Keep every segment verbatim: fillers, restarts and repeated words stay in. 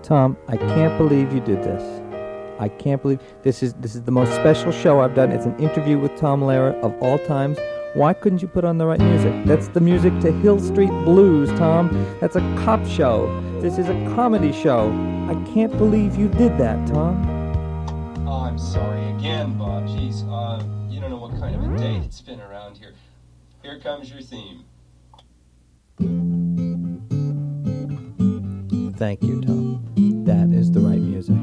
Tom, I can't believe you did this. I can't believe this is this is the most special show I've done. It's an interview with Tom Lehrer of all times. Why couldn't you put on the right music? That's the music to Hill Street Blues, Tom. That's a cop show. This is a comedy show. I can't believe you did that, Tom. Oh, I'm sorry again, Bob. Jeez, uh, you don't know what kind of a day it's been around here. Here comes your theme. Thank you, Tom. That is the right music.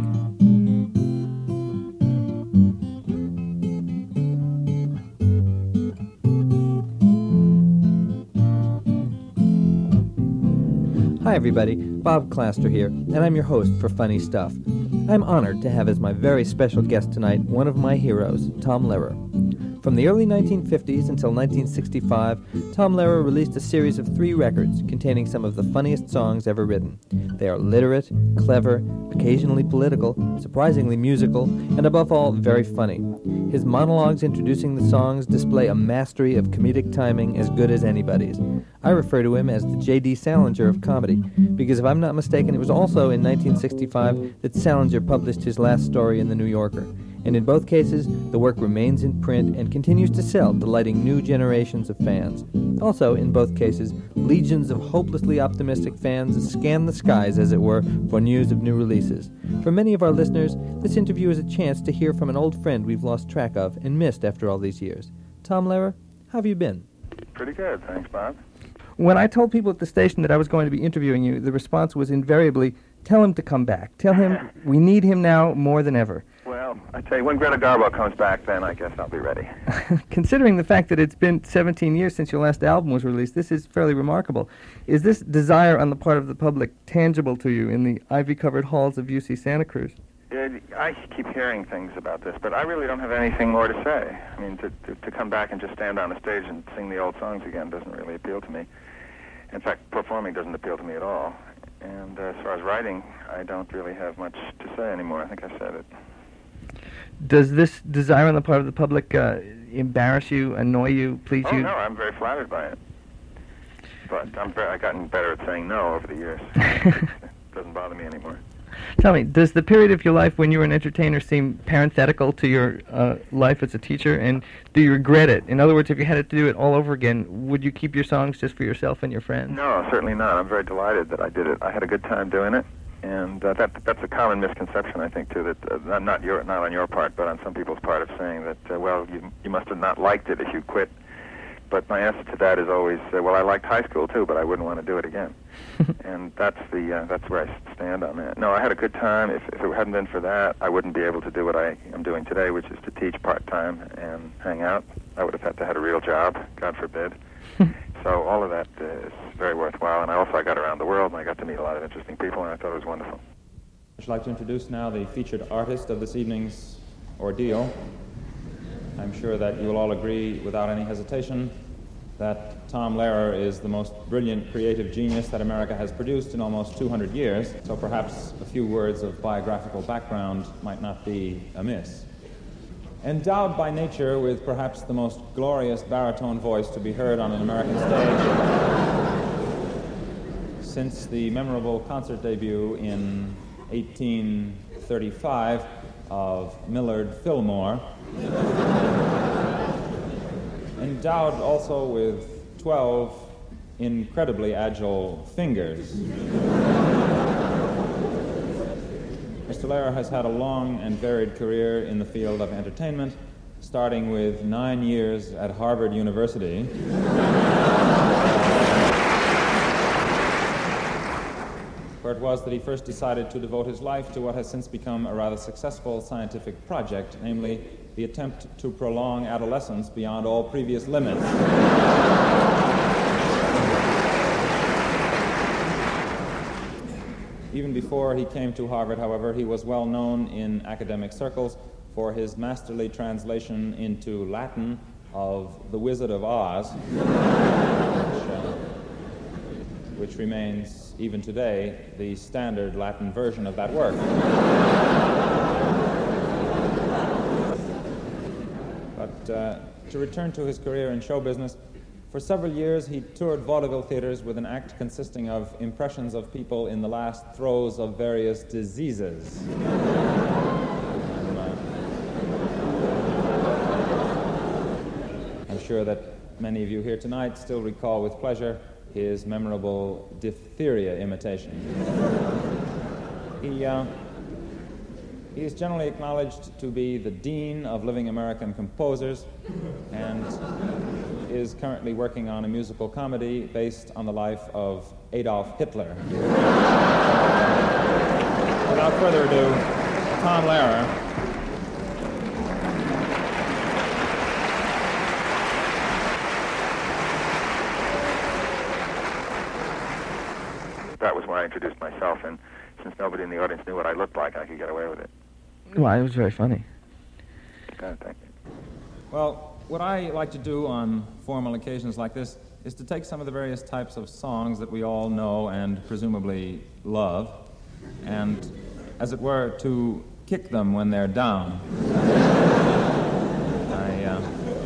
Hi everybody, Bob Claster here, and I'm your host for Funny Stuff. I'm honored to have as my very special guest tonight one of my heroes, Tom Lehrer. From the early nineteen fifties until nineteen sixty-five, Tom Lehrer released a series of three records containing some of the funniest songs ever written. They are literate, clever, occasionally political, surprisingly musical, and above all, very funny. His monologues introducing the songs display a mastery of comedic timing as good as anybody's. I refer to him as the J D Salinger of comedy, because if I'm not mistaken, it was also in nineteen sixty-five that Salinger published his last story in the New Yorker. And in both cases, the work remains in print and continues to sell, delighting new generations of fans. Also, in both cases, legions of hopelessly optimistic fans scan the skies, as it were, for news of new releases. For many of our listeners, this interview is a chance to hear from an old friend we've lost track of and missed after all these years. Tom Lehrer, how have you been? Pretty good, thanks, Bob. When I told people at the station that I was going to be interviewing you, the response was invariably, tell him to come back. Tell him we need him now more than ever. Well, I tell you, when Greta Garbo comes back, then I guess I'll be ready. Considering the fact that it's been seventeen years since your last album was released, this is fairly remarkable. Is this desire on the part of the public tangible to you in the ivy-covered halls of U C Santa Cruz? It, I keep hearing things about this, but I really don't have anything more to say. I mean, to, to, to come back and just stand on the stage and sing the old songs again doesn't really appeal to me. In fact, performing doesn't appeal to me at all. And uh, as far as writing, I don't really have much to say anymore. I think I said it. Does this desire on the part of the public uh, embarrass you, annoy you, please oh, you? Oh, no, I'm very flattered by it. But I'm very, I've gotten better at saying no over the years. It doesn't bother me anymore. Tell me, does the period of your life when you were an entertainer seem parenthetical to your uh, life as a teacher, and do you regret it? In other words, if you had to do it all over again, would you keep your songs just for yourself and your friends? No, certainly not. I'm very delighted that I did it. I had a good time doing it, and uh, that that's a common misconception, I think, too, that uh, not your not on your part, but on some people's part, of saying that, uh, well, you, you must have not liked it if you quit. But my answer to that is always, uh, well, I liked high school, too, but I wouldn't want to do it again. And that's the uh, that's where I stand on that. No, I had a good time. If, if it hadn't been for that, I wouldn't be able to do what I am doing today, which is to teach part-time and hang out. I would have had to have a real job, God forbid. So all of that uh, is very worthwhile. And I also I got around the world, and I got to meet a lot of interesting people, and I thought it was wonderful. I'd like to introduce now the featured artist of this evening's ordeal. I'm sure that you will all agree without any hesitation that Tom Lehrer is the most brilliant creative genius that America has produced in almost two hundred years, so perhaps a few words of biographical background might not be amiss. Endowed by nature with perhaps the most glorious baritone voice to be heard on an American stage since the memorable concert debut in eighteen thirty-five of Millard Fillmore, endowed also with twelve incredibly agile fingers. Mister Lehrer has had a long and varied career in the field of entertainment, starting with nine years at Harvard University, where it was that he first decided to devote his life to what has since become a rather successful scientific project, namely the attempt to prolong adolescence beyond all previous limits. Even before he came to Harvard, however, he was well known in academic circles for his masterly translation into Latin of The Wizard of Oz, which, uh, which remains, even today, the standard Latin version of that work. But uh, to return to his career in show business, For several years, he toured vaudeville theaters with an act consisting of impressions of people in the last throes of various diseases. And, uh, I'm sure that many of you here tonight still recall with pleasure his memorable diphtheria imitation. He, uh, he is generally acknowledged to be the dean of living American composers and is currently working on a musical comedy based on the life of Adolf Hitler. Without further ado, Tom Lehrer. That was when I introduced myself, and since nobody in the audience knew what I looked like, I could get away with it. Well, it was very funny. God, thank you. Well, what I like to do on formal occasions like this is to take some of the various types of songs that we all know and presumably love, and, as it were, to kick them when they're down. I uh,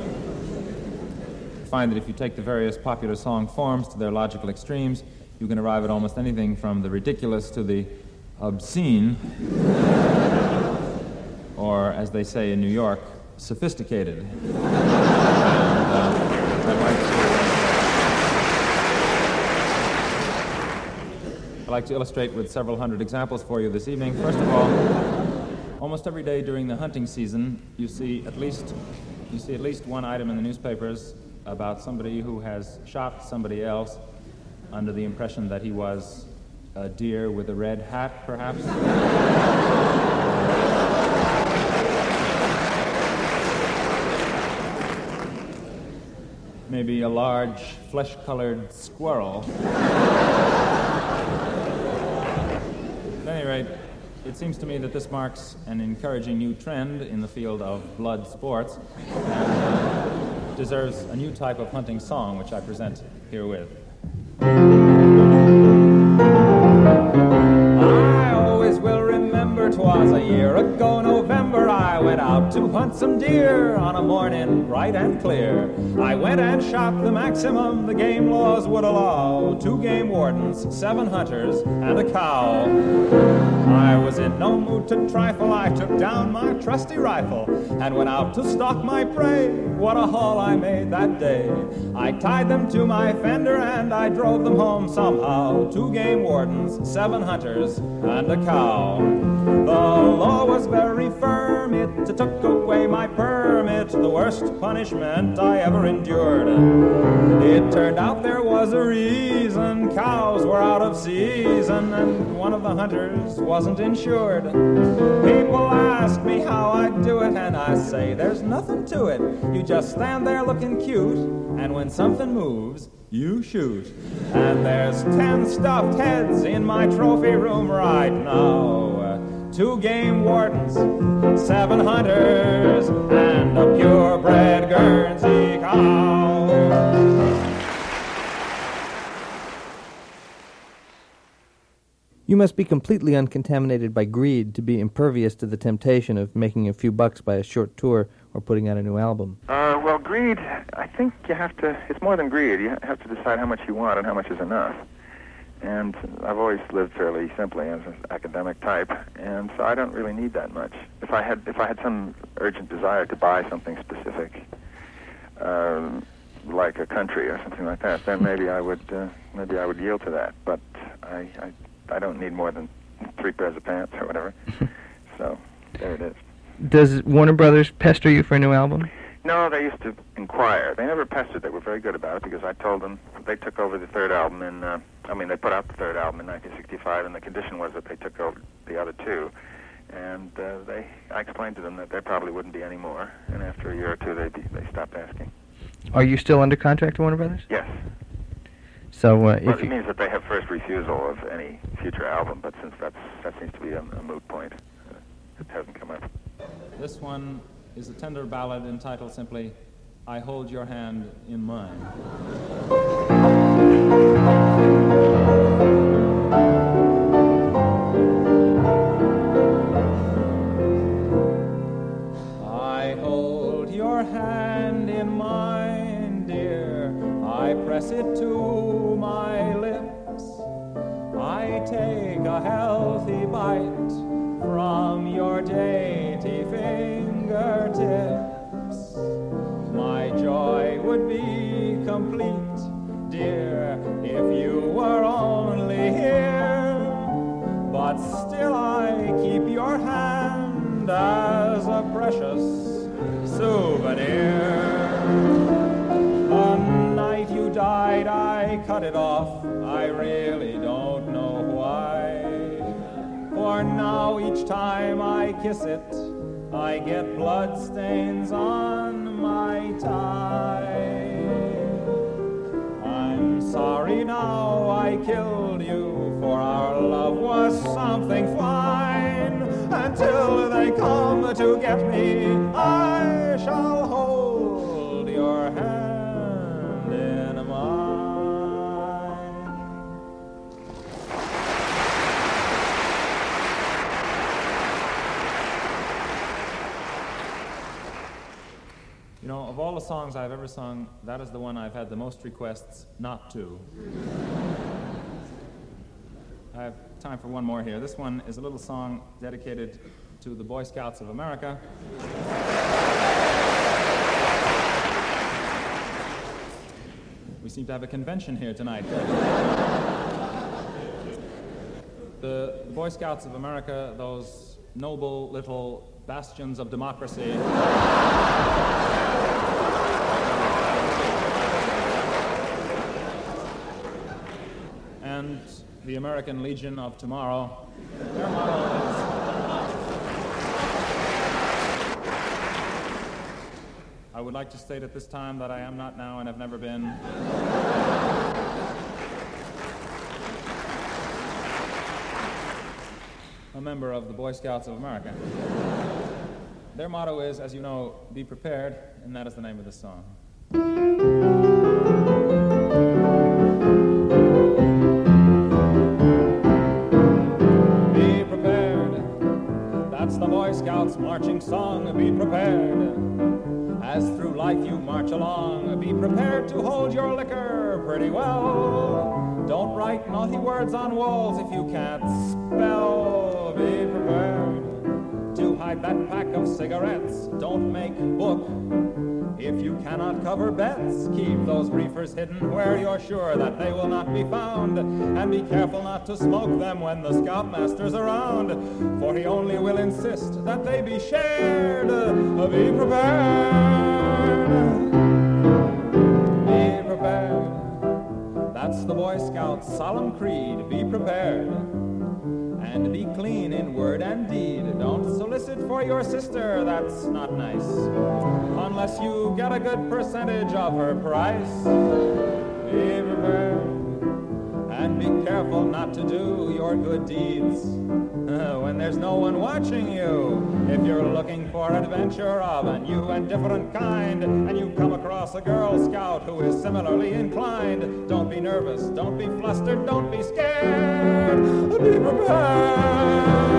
find that if you take the various popular song forms to their logical extremes, you can arrive at almost anything from the ridiculous to the obscene, or, as they say in New York, sophisticated. And, uh, I'd like to, I'd like to illustrate with several hundred examples for you this evening. First of all, almost every day during the hunting season, you see at least you see at least one item in the newspapers about somebody who has shot somebody else under the impression that he was a deer with a red hat, perhaps. Maybe a large, flesh-colored squirrel. At any rate, it seems to me that this marks an encouraging new trend in the field of blood sports and uh, deserves a new type of hunting song, which I present herewith. I always will remember 'twas a year ago November I went out to hunt some deer on a morning bright and clear. I went and shot the maximum the game laws would allow. Two game wardens, seven hunters, and a cow. I was in no mood to trifle. I took down my trusty rifle and went out to stalk my prey. What a haul I made that day. I tied them to my fender and I drove them home somehow. Two game wardens, seven hunters, and a cow. The law was very firm. It took away my permit, the worst punishment I ever endured. It turned out there was a reason. Cows were out of season and one of the hunters wasn't insured. People ask me how I do it and I say there's nothing to it. You just stand there looking cute and when something moves, you shoot. And there's ten stuffed heads in my trophy room right now. Two game wardens, seven hunters, and a purebred Guernsey cow. You must be completely uncontaminated by greed to be impervious to the temptation of making a few bucks by a short tour or putting out a new album. Uh, well, greed, I think you have to, it's more than greed. You have to decide how much you want and how much is enough. And I've always lived fairly simply as an academic type, and so I don't really need that much. If I had, if I had some urgent desire to buy something specific, um, like a country or something like that, then maybe I would, uh, maybe I would yield to that. But I, I, I don't need more than three pairs of pants or whatever. So there it is. Does Warner Brothers pester you for a new album? No, they used to inquire. They never pestered. They were very good about it because I told them they took over the third album in, uh, I mean, they put out the third album in nineteen sixty-five, and the condition was that they took over the other two. And uh, they, I explained to them that there probably wouldn't be any more. And after a year or two, they they stopped asking. Are you still under contract to Warner Brothers? Yes. So uh, well, if it you... means that they have first refusal of any future album, but since that's, that seems to be a, a moot point, uh, it hasn't come up. This one is a tender ballad entitled simply, I Hold Your Hand in Mine. I hold your hand in mine, dear. I take a healthy bite from your dainty fingertips, my joy would be complete, dear, if you were only here. But still I keep your hand as a precious souvenir. The night you died, I cut it off. I really don't know why. For now, each time I kiss it, I get blood stains on my tie. I'm sorry now I killed you, for our love was something fine. Until they come to get me, I shall hold your hand in mine. You know, of all the songs I've ever sung, that is the one I've had the most requests not to. I have time for one more here. This one is a little song dedicated to the Boy Scouts of America. We seem to have a convention here tonight. The Boy Scouts of America, those noble little bastions of democracy, and the American Legion of Tomorrow. Their motto is, I would like to state at this time that I am not now and have never been a member of the Boy Scouts of America. Their motto is, as you know, be prepared, and that is the name of this song. That's the Boy Scouts marching song, be prepared. As through life you march along, be prepared to hold your liquor pretty well. Don't write naughty words on walls if you can't spell. Be prepared to hide that pack of cigarettes. Don't make book if you cannot cover bets. Keep those reefers hidden where you're sure that they will not be found. And be careful not to smoke them when the scoutmaster's around, for he only will insist that they be shared. Be prepared. Be prepared. That's the Boy Scout's solemn creed. Be prepared. And be clean in word and deed. Don't solicit for your sister, that's not nice, unless you get a good percentage of her price. Be prepared. And be careful not to do your good deeds uh, when there's no one watching you. If you're looking for adventure of a new and different kind, and you come across a Girl Scout who is similarly inclined, don't be nervous, don't be flustered, don't be scared. Be prepared.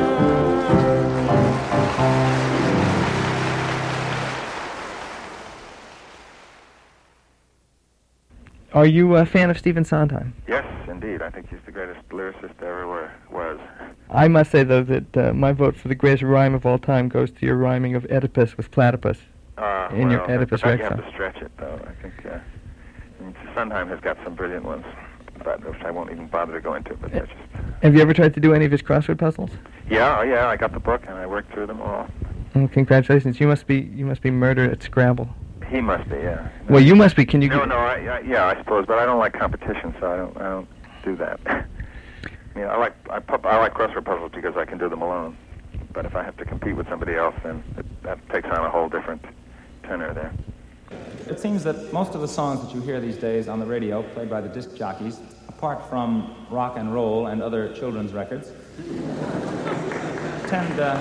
Are you a fan of Stephen Sondheim? Yes, indeed. I think he's the greatest lyricist there ever were, was. I must say, though, that uh, my vote for the greatest rhyme of all time goes to your rhyming of Oedipus with platypus Uh, in well, your Oedipus but Rex you have song. to stretch it, though. I think uh, I mean, Sondheim has got some brilliant ones, but which I won't even bother to go into. But they're just. Have you ever tried to do any of his crossword puzzles? Yeah, oh, yeah. I got the book and I worked through them all. Oh, congratulations! You must be you must be murdered at Scrabble. He must be, yeah. No, Well, you must be. Can you? No, get... no. I, I, yeah, I suppose, but I don't like competition, so I don't. I don't do that. I mean, I like I, pu- I like crossword puzzles because I can do them alone. But if I have to compete with somebody else, then it, that takes on a whole different tenor there. It seems that most of the songs that you hear these days on the radio, played by the disc jockeys, apart from rock and roll and other children's records, tend uh,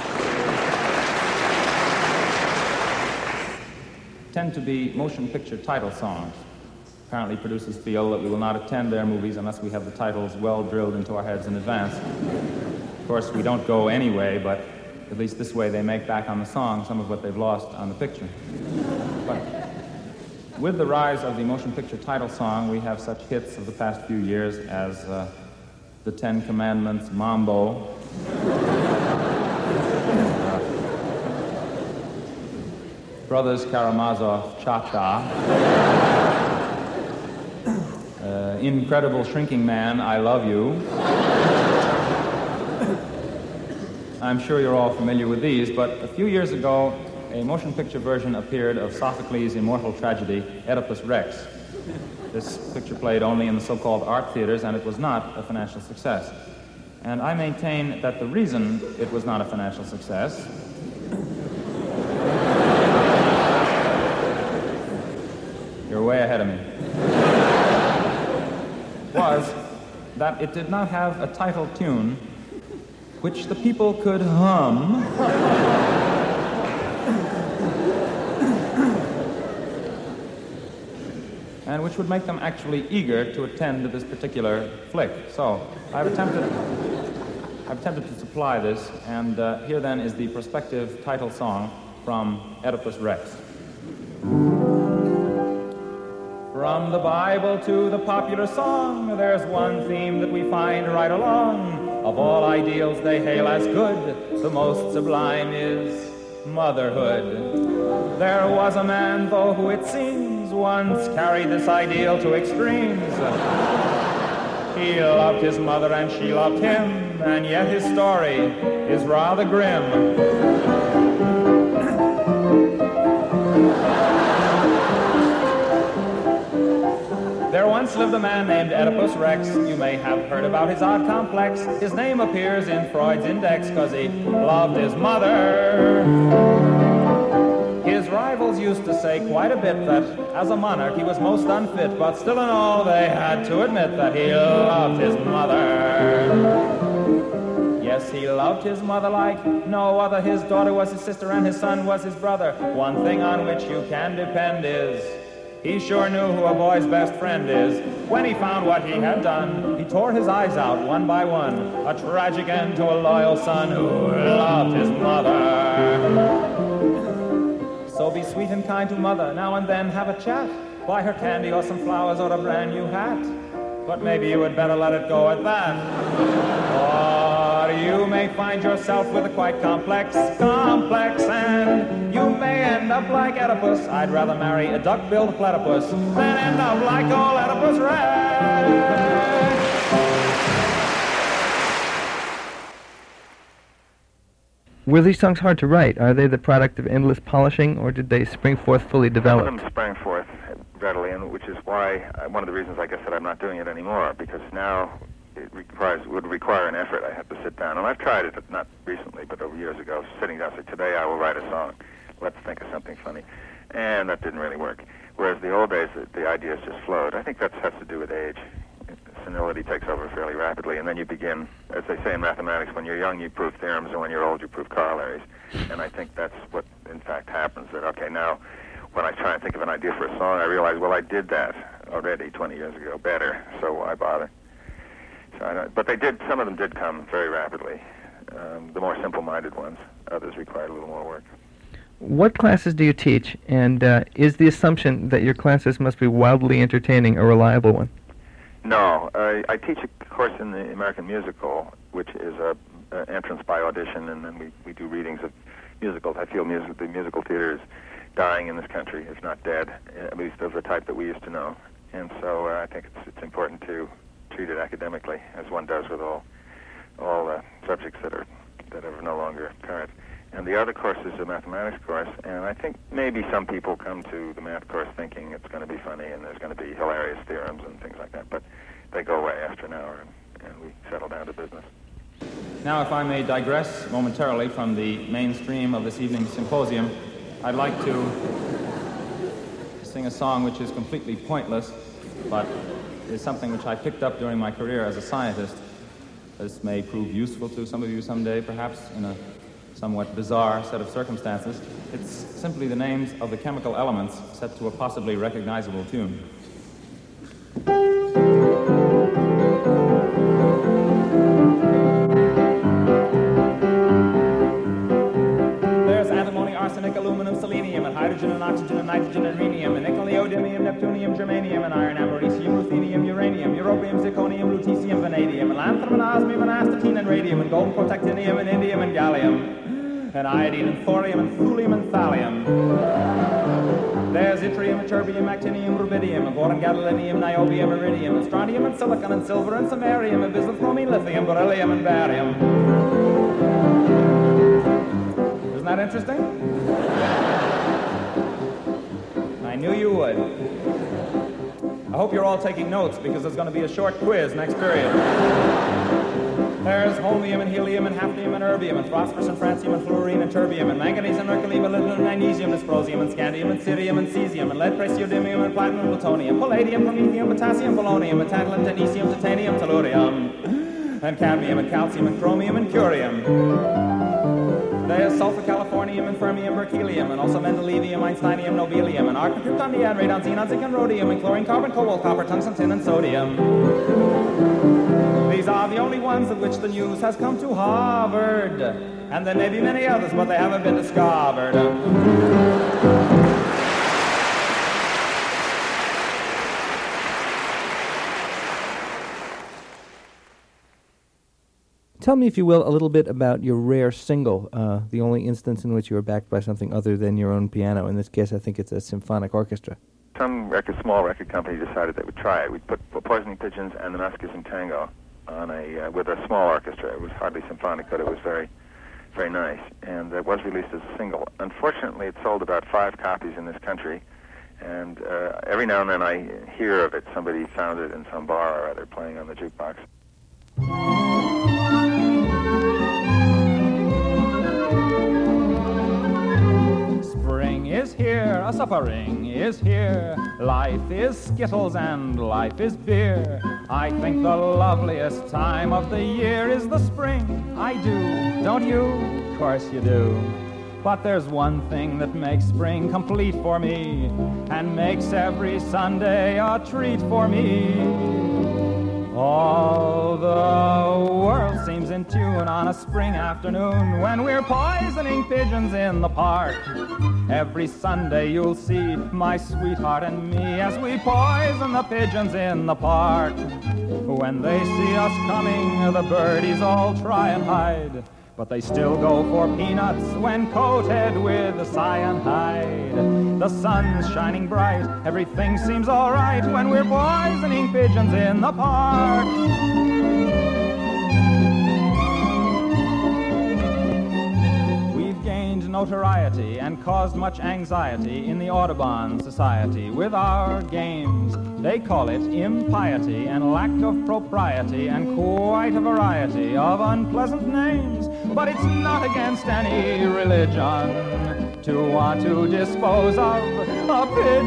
tend to be motion picture title songs. Apparently producers feel that we will not attend their movies unless we have the titles well drilled into our heads in advance. Of course, we don't go anyway, but at least this way they make back on the song some of what they've lost on the picture. But with the rise of the motion picture title song, we have such hits of the past few years as uh, the Ten Commandments, Mambo. uh, Brothers Karamazov, Cha-Cha. Uh, Incredible Shrinking Man, I Love You. I'm sure you're all familiar with these, but a few years ago, a motion picture version appeared of Sophocles' immortal tragedy, Oedipus Rex. This picture played only in the so-called art theaters, and it was not a financial success. And I maintain that the reason it was not a financial success you're way ahead of me, was that it did not have a title tune which the people could hum and which would make them actually eager to attend to this particular flick. So I've attempted, I've attempted to supply this, and uh, here then is the prospective title song from Oedipus Rex. From the Bible to the popular song, there's one theme that we find right along. Of all ideals they hail as good, the most sublime is motherhood. There was a man, though, who it seems once carried this ideal to extremes. He loved his mother and she loved him, and yet his story is rather grim. There once lived a man named Oedipus Rex. You may have heard about his odd complex. His name appears in Freud's index because he loved his mother. His rivals used to say quite a bit that as a monarch he was most unfit, but still in all they had to admit that he loved his mother. Yes, he loved his mother like no other. His daughter was his sister and his son was his brother. One thing on which you can depend is he sure knew who a boy's best friend is. When he found what he had done, he tore his eyes out one by one. A tragic end to a loyal son who loved his mother. So be sweet and kind to mother. Now and then have a chat. Buy her candy or some flowers or a brand new hat. But maybe you had better let it go at that. Or you may find yourself with a quite complex complex, and you may end up like Oedipus. I'd rather marry a duck-billed platypus than end up like old Oedipus Rex. Were these songs hard to write? Are they the product of endless polishing, or did they spring forth fully developed? Some of them sprang forth readily, and which is why uh, one of the reasons I guess that I'm not doing it anymore, because now it requires would require an effort. I have to sit down, and I've tried it, not recently, but over years ago, sitting down, say, today I will write a song. Let's think of something funny, and that didn't really work. Whereas the old days, the, the ideas just flowed. I think that has to do with age. Senility takes over fairly rapidly, and then you begin, as they say in mathematics, when you're young you prove theorems, and when you're old you prove corollaries. And I think that's what, in fact, happens, that, okay, now when I try and think of an idea for a song, I realize, well, I did that already twenty years ago better, so why bother? So I don't, but they did, some of them did come very rapidly, um, the more simple-minded ones. Others required a little more work. What classes do you teach, and uh, is the assumption that your classes must be wildly entertaining a reliable one? No, I, I teach a course in the American Musical, which is a, a entrance by audition, and then we, we do readings of musicals. I feel music, the musical theater is dying in this country, if not dead, at least of the type that we used to know. And so uh, I think it's, it's important to treat it academically, as one does with all all uh, subjects that are that are no longer current. And the other course is a mathematics course, and I think maybe some people come to the math course thinking it's going to be funny and there's going to be hilarious theorems and things like that, but they go away after an hour, and, and we settle down to business. Now, if I may digress momentarily from the mainstream of this evening's symposium, I'd like to sing a song which is completely pointless, but is something which I picked up during my career as a scientist. This may prove useful to some of you someday, perhaps in a somewhat bizarre set of circumstances. It's simply the names of the chemical elements set to a possibly recognizable tune. There's antimony, arsenic, aluminum, selenium, and hydrogen, and oxygen, and nitrogen, and rhenium, and nickel, neodymium, neptunium, germanium, and iron, americium, ruthenium, uranium, europium, zirconium, lutetium, vanadium, vanadium, and lanthanum, and osmium, and astatine, and radium, and golden protactinium, and indium, and gallium, and iodine, and thorium, and thulium, and thallium. There's yttrium, and terbium, actinium, rubidium, and boron, gadolinium, niobium, iridium, and strontium, and silicon, and silver, and samarium, and bismuth, bromine, lithium, beryllium, and barium. Isn't that interesting? I knew you would. I hope you're all taking notes, because there's going to be a short quiz next period. There's holmium and helium and hafnium and erbium and phosphorus and francium and fluorine and terbium and manganese and mercury and molybdenum and magnesium, dysprosium and scandium and cerium and cesium and lead, praseodymium and platinum and plutonium, palladium, promethium, potassium, polonium and tantalum, technetium, titanium, tellurium and cadmium and calcium and chromium and curium. There's sulfur, californium, and fermium, berkelium, and also mendelevium, einsteinium, nobelium, and argon, krypton, neon, radon, xenon, zinc, and rhodium, and chlorine, carbon, cobalt, copper, tungsten, tin, and sodium. These are the only ones of which the news has come to Harvard. And there may be many others, but they haven't been discovered. Tell me, if you will, a little bit about your rare single, uh, the only instance in which you were backed by something other than your own piano. In this case, I think it's a symphonic orchestra. Some record, small record company decided they would try it. We put Poisoning Pigeons and the Muscus Tango on a uh, with a small orchestra. It was hardly symphonic, but it was very, very nice, and it was released as a single. Unfortunately, it sold about five copies in this country, and uh, every now and then I hear of it. Somebody found it in some bar or other playing on the jukebox. Spring is here, a suffering is here. Life is skittles and life is beer. I think the loveliest time of the year is the spring. I do, don't you? Of course you do. But there's one thing that makes spring complete for me, and makes every Sunday a treat for me. All the world seems in tune on a spring afternoon when we're poisoning pigeons in the park. Every Sunday you'll see my sweetheart and me as we poison the pigeons in the park. When they see us coming, the birdies all try and hide, but they still go for peanuts when coated with cyanide. The sun's shining bright, everything seems all right when we're poisoning pigeons in the park. We've gained notoriety and caused much anxiety in the Audubon Society with our games. They call it impiety and lack of propriety and quite a variety of unpleasant names. But it's not against any religion to want to dispose of a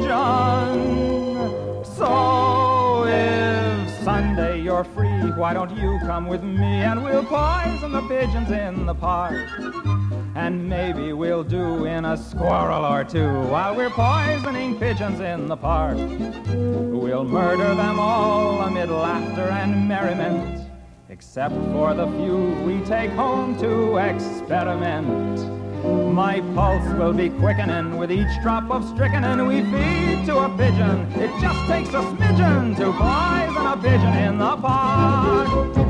pigeon. So if Sunday you're free, why don't you come with me and we'll poison the pigeons in the park. And maybe we'll do in a squirrel or two while we're poisoning pigeons in the park. We'll murder them all amid laughter and merriment, except for the few we take home to experiment. My pulse will be quickening with each drop of strychnine we feed to a pigeon. It just takes a smidgen to poison a pigeon in the park.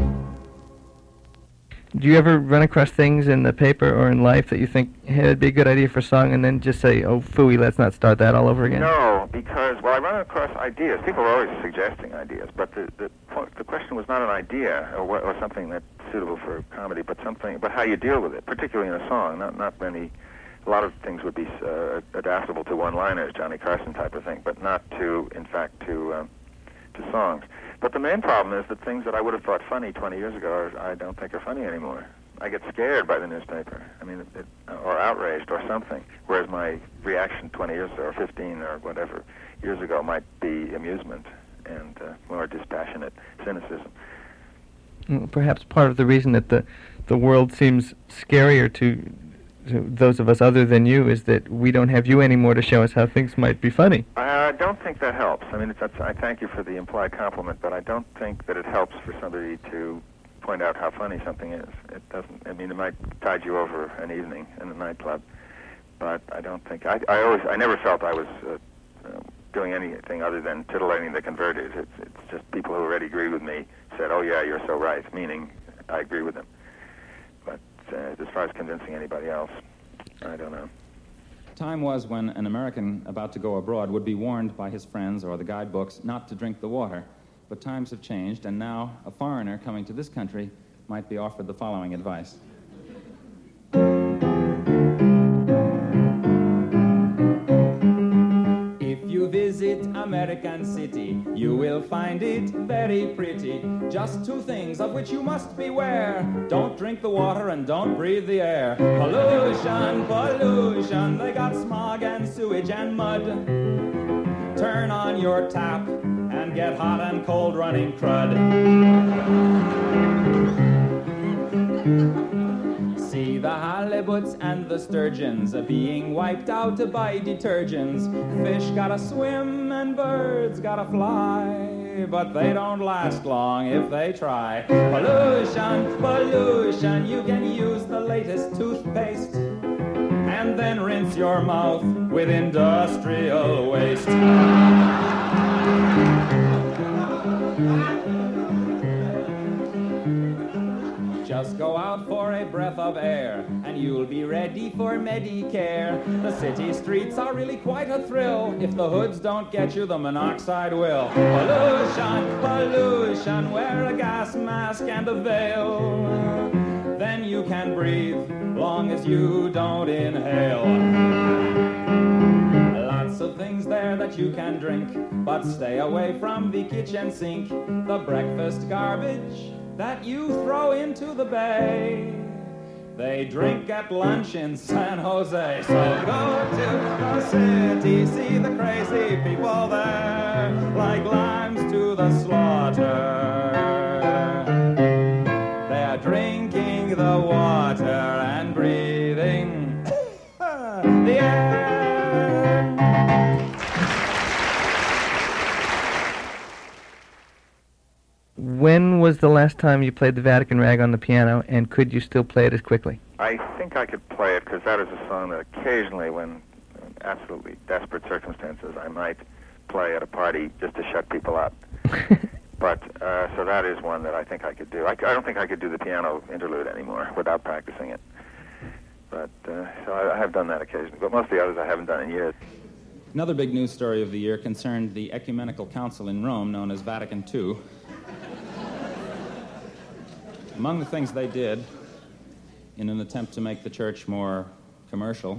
Do you ever run across things in the paper or in life that you think, hey, it'd be a good idea for a song, and then just say, oh, phooey, let's not start that all over again? No, because, well, I run across ideas. People are always suggesting ideas, but the the, the question was not an idea or, or something that's suitable for comedy, but something, but how you deal with it, particularly in a song. Not not many, a lot of things would be uh, adaptable to one-liners, Johnny Carson type of thing, but not to, in fact, to um, to songs. But the main problem is that things that I would have thought funny twenty years ago, are, I don't think are funny anymore. I get scared by the newspaper, I mean, it, it, or outraged or something, whereas my reaction twenty years or fifteen or whatever years ago might be amusement and uh, more dispassionate cynicism. Well, perhaps part of the reason that the, the world seems scarier to, to those of us other than you is that we don't have you anymore to show us how things might be funny. I don't think that helps. I mean, it's, that's, I thank you for the implied compliment, but I don't think that it helps for somebody to point out how funny something is. It doesn't. I mean, it might tide you over an evening in a nightclub, but I don't think. I, I always. I never felt I was uh, uh, doing anything other than titillating the converted. It's, it's just people who already agree with me said, oh, yeah, you're so right, meaning I agree with them. But uh, as far as convincing anybody else, I don't know. Time was when an American about to go abroad would be warned by his friends or the guidebooks not to drink the water. But times have changed, and now a foreigner coming to this country might be offered the following advice. If you visit American City, you will find it very pretty. Just two things of which you must beware. Don't drink the water and don't breathe the air. Pollution, pollution, they got smog and sewage and mud. Turn on your tap and get hot and cold running crud. See the halibuts and the sturgeons are being wiped out by detergents. Fish gotta swim and birds gotta fly, but they don't last long if they try. Pollution, pollution, you can use the latest toothpaste and then rinse your mouth with industrial waste. Just go out for a breath of air, and you'll be ready for Medicare. The city streets are really quite a thrill. If the hoods don't get you, the monoxide will. Pollution, pollution, wear a gas mask and a veil. Then you can breathe, long as you don't inhale. Lots of things there that you can drink, but stay away from the kitchen sink. The breakfast garbage that you throw into the bay, they drink at lunch in San Jose. So go to the city, see the crazy people there, like lambs to the slaughter. They are drinking the water and breathing the air. When was the last time you played the Vatican Rag on the piano, and could you still play it as quickly? I think I could play it because that is a song that occasionally, when in absolutely desperate circumstances, I might play at a party just to shut people up. But, uh, so that is one that I think I could do. I, I don't think I could do the piano interlude anymore without practicing it. But, uh, so I, I have done that occasionally. But most of the others I haven't done in years. Another big news story of the year concerned the Ecumenical Council in Rome, known as Vatican Two. Among the things they did, in an attempt to make the church more commercial,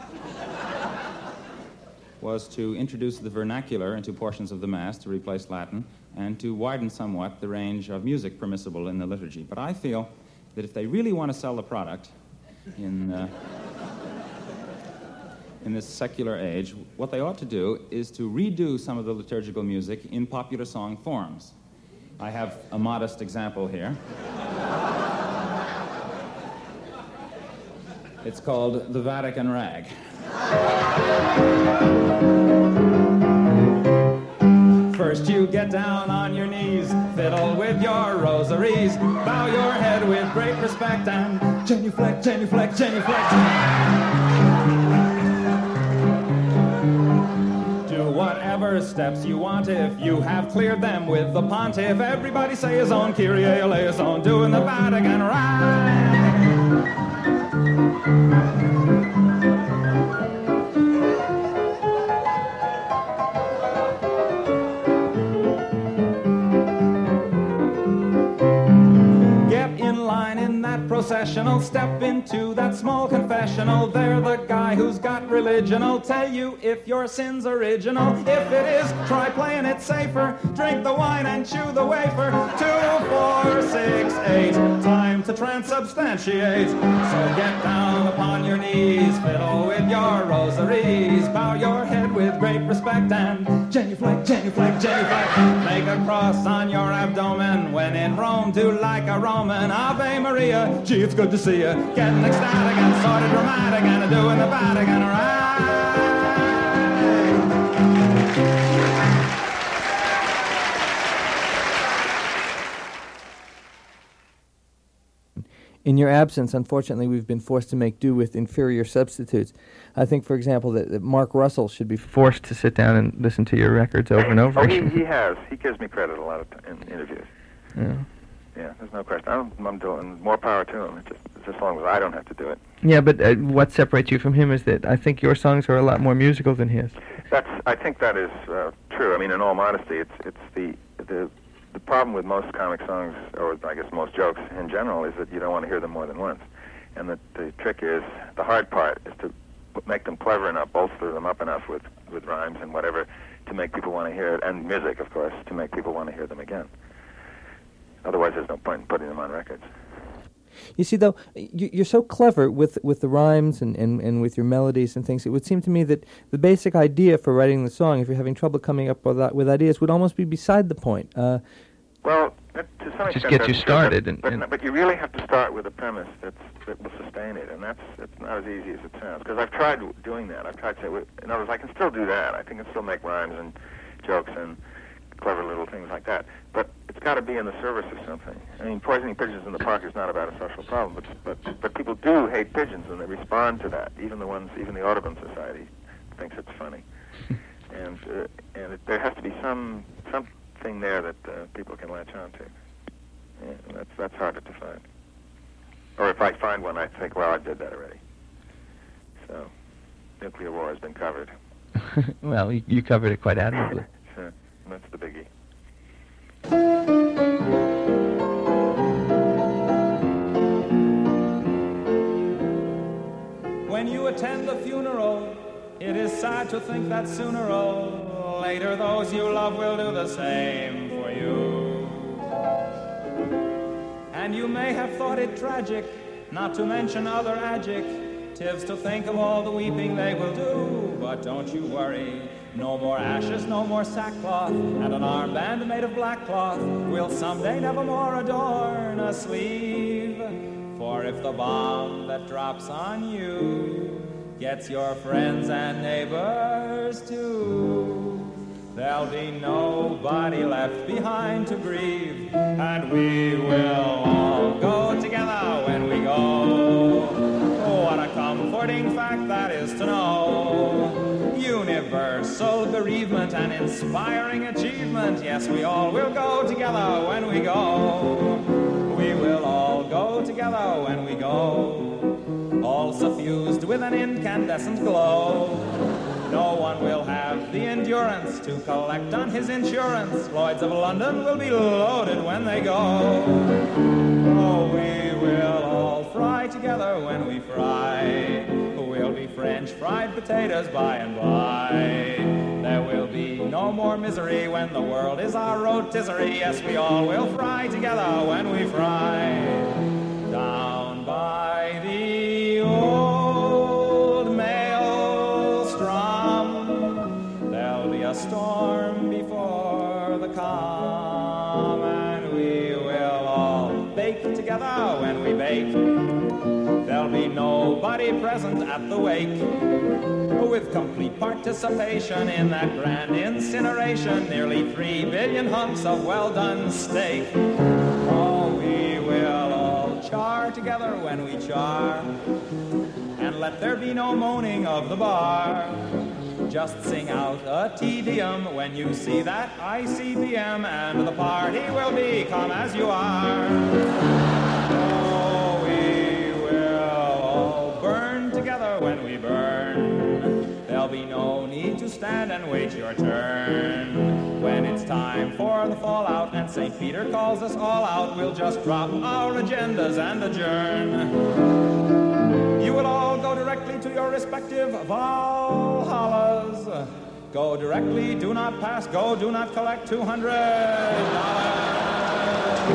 was to introduce the vernacular into portions of the Mass to replace Latin, and to widen somewhat the range of music permissible in the liturgy. But I feel that if they really want to sell the product in, uh, in this secular age, what they ought to do is to redo some of the liturgical music in popular song forms. I have a modest example here. It's called the Vatican Rag. First you get down on your knees, fiddle with your rosaries, bow your head with great respect, and genuflect, genuflect, genuflect. Do whatever steps you want if you have cleared them with the pontiff. Everybody say his own Kyrie eleison, doing the Vatican Rag. Processional, step into that small confessional. There the guy who's got religion'll tell you if your sin's original. If it is, try playing it safer. Drink the wine and chew the wafer. Two, four, six, eight. Time to transubstantiate. So get down upon your knees, fiddle with your rosaries, bow your head with great respect, and genuflect, genuflect, genuflect. Make a cross on your abdomen. When in Rome, do like a Roman. Ave Maria. Gee, it's good to see you. Getting ecstatic and sort of dramatic and doing the Vatican Rag. In your absence, unfortunately, we've been forced to make do with inferior substitutes. I think, for example, that, that Mark Russell should be forced to sit down and listen to your records over and over oh, again. he, he has. He gives me credit a lot of t- in interviews. Yeah. Yeah, there's no question. I'm, I'm doing more power to him. It's just, it's just as long as I don't have to do it. Yeah, but uh, what separates you from him is that I think your songs are a lot more musical than his. That's. I think that is uh, true. I mean, in all modesty, it's it's the the the problem with most comic songs, or I guess most jokes in general, is that you don't want to hear them more than once. And the the trick is, the hard part is to make them clever enough, bolster them up enough with with rhymes and whatever, to make people want to hear it, and music, of course, to make people want to hear them again. Otherwise, there's no point in putting them on records. You see, though, you're so clever with with the rhymes and, and, and with your melodies and things, it would seem to me that the basic idea for writing the song, if you're having trouble coming up with, with ideas, would almost be beside the point. Uh, well, that, to some just extent, gets you that's started. True, but, and, but, but you really have to start with a premise that's, that will sustain it, and that's, that's not as easy as it sounds. Because I've tried doing that. I've tried to say, in other words, I can still do that. I can still make rhymes and jokes and clever little things like that. But it's got to be in the service of something. I mean, poisoning pigeons in the park is not about a social problem, but but but people do hate pigeons, and they respond to that. Even the ones, even the Audubon Society thinks it's funny. and uh, and it, there has to be some something there that uh, people can latch on to. Yeah, and that's that's harder to find. Or if I find one, I think, well, I did that already. So, nuclear war has been covered. Well, you, you covered it quite admirably. Sure, that's the biggie. When you attend the funeral, it is sad to think that sooner or later those you love will do the same for you. And you may have thought it tragic, not to mention other adjectives, to think of all the weeping they will do. But don't you worry, no more ashes, no more sackcloth, and an armband made of black cloth will someday nevermore adorn a sleeve. For if the bomb that drops on you gets your friends and neighbors too, there'll be nobody left behind to grieve, and we will all go together when we go. Oh, what a comforting fact that is to know. Universal bereavement and inspiring achievement. Yes, we all will go together when we go. We will all go together when we go, all suffused with an incandescent glow. No one will have the endurance to collect on his insurance. Lloyd's of London will be loaded when they go. Oh, we will all fry together when we fry. We'll be French fried potatoes by and by. There will be no more misery when the world is our rotisserie. Yes, we all will fry together when we fry. Down by the old maelstrom, there'll be a storm before the calm, and we will all bake together when we bake. There'll be nobody present at the wake, with complete participation in that grand incineration, nearly three billion hunks of well-done steak. Oh, we will all char together when we char, and let there be no moaning of the bar. Just sing out a Te Deum when you see that I C B M, and the party will be come as you are. Oh, we will all burn together when we burn. There'll be no need to stand and wait your turn. When it's time for the fallout and Saint Peter calls us all out, we'll just drop our agendas and adjourn. You will all go directly to your respective Valhallas. Go directly, do not pass, go, do not collect two hundred dollars.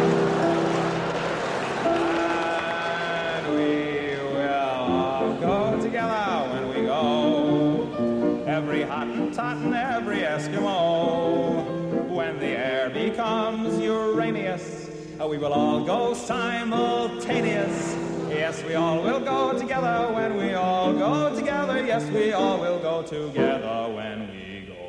And we will all go together when we go. Every Hottentot and every Eskimo. When the air becomes Uranus, we will all go simultaneous. Yes, we all will go together when we all go together. Yes, we all will go together when we go.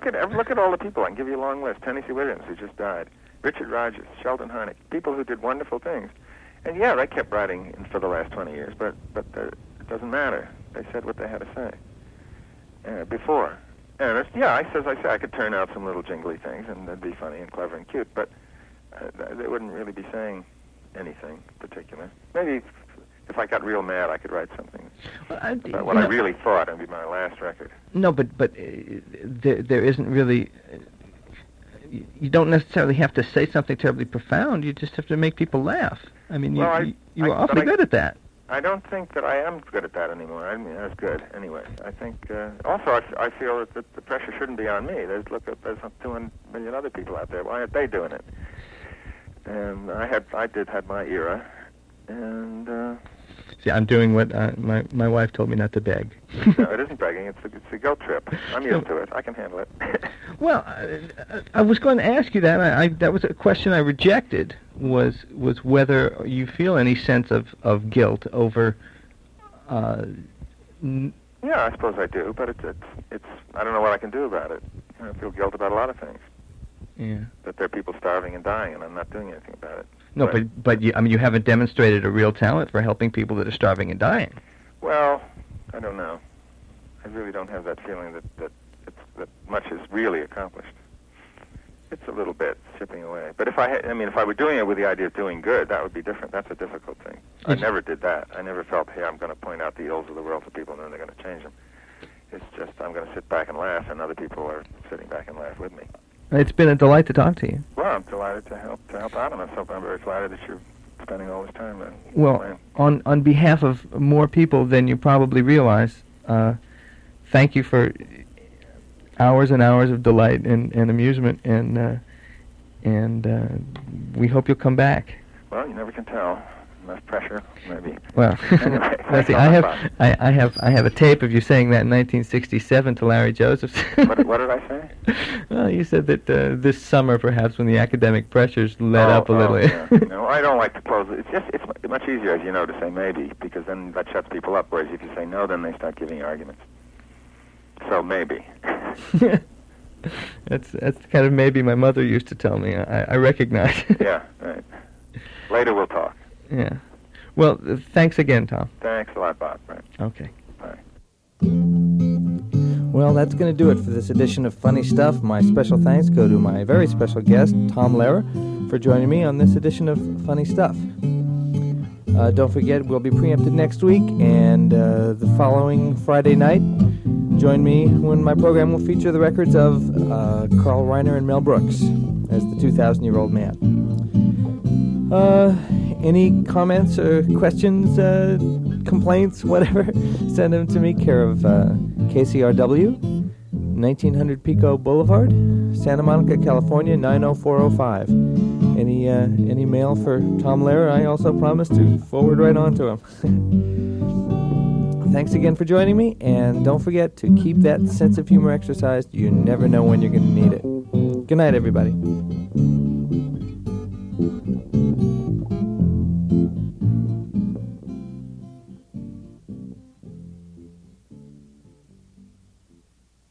look at look at all the people. I can give you a long list. Tennessee Williams, who just died. Richard Rogers, Sheldon Harnick, people who did wonderful things. And yeah, they kept writing for the last twenty years, but but uh, it doesn't matter. They said what they had to say uh, before. And it's, yeah, I, as I say, I could turn out some little jingly things, and they'd be funny and clever and cute, but uh, they wouldn't really be saying anything particular. Maybe if, if I got real mad, I could write something well, I, about what no, I really thought would be my last record. No, but but uh, there there isn't really. Uh, you don't necessarily have to say something terribly profound. You just have to make people laugh. I mean, you well, I, you, you I, were awfully I, good at that. I don't think that I am good at that anymore. I mean, that's good anyway. I think uh, also I, I feel that the, the pressure shouldn't be on me. There's look at there's two hundred million other people out there. Why aren't they doing it? And I had I did had my era, and uh, see, I'm doing what uh, my my wife told me not to beg. No, it isn't begging. It's a, it's a guilt trip. I'm used to it. I can handle it. Well, I, I was going to ask you that. I, I, that was a question I rejected. Was was whether you feel any sense of, of guilt over? Uh, n- yeah, I suppose I do, but it's it's it's. I don't know what I can do about it. I feel guilt about a lot of things. Yeah. That there are people starving and dying, and I'm not doing anything about it. No, but but but you, I mean, you haven't demonstrated a real talent for helping people that are starving and dying. Well, I don't know. I really don't have that feeling that that it's, that much is really accomplished. It's a little bit chipping away. But if I had, I mean, if I were doing it with the idea of doing good, that would be different. That's a difficult thing. I It's- never did that. I never felt, hey, I'm going to point out the ills of the world to people and then they're going to change them. It's just I'm going to sit back and laugh, and other people are sitting back and laugh with me. It's been a delight to talk to you. Well, I'm delighted to help to help out, and I'm, so, I'm very flattered that you're spending all this time. Uh, Well, playing. on on behalf of more people than you probably realize, uh, thank you for hours and hours of delight and, and amusement, and uh, and uh, we hope you'll come back. Well, you never can tell. Enough pressure, maybe. Well, Anyway, let's see. I have I, I have I have a tape of you saying that in nineteen sixty-seven to Larry Josephs. what, what did I say? Well, you said that uh, this summer, perhaps, when the academic pressures let oh, up a oh, little. Yeah. No, I don't like to close it. It's just it's mu- much easier, as you know, to say maybe, because then that shuts people up. Whereas if you say no, then they start giving you arguments. So maybe. That's that's the kind of maybe my mother used to tell me. I, I recognize. Yeah. Right. Later we'll talk. Yeah. Well, uh, thanks again, Tom. Thanks a lot, Bob. Right. Okay. Bye. Well, that's going to do it for this edition of Funny Stuff. My special thanks go to my very special guest, Tom Lehrer, for joining me on this edition of Funny Stuff. Uh, don't forget, we'll be preempted next week, and uh, the following Friday night, join me when my program will feature the records of uh, Carl Reiner and Mel Brooks as the two thousand year old man. Uh, any comments or questions, uh, complaints, whatever, send them to me, care of uh, K C R W, nineteen hundred Pico Boulevard, Santa Monica, California, nine oh four oh five. Any uh, any mail for Tom Lehrer, I also promise to forward right on to him. Thanks again for joining me, and don't forget to keep that sense of humor exercised. You never know when you're going to need it. Good night, everybody.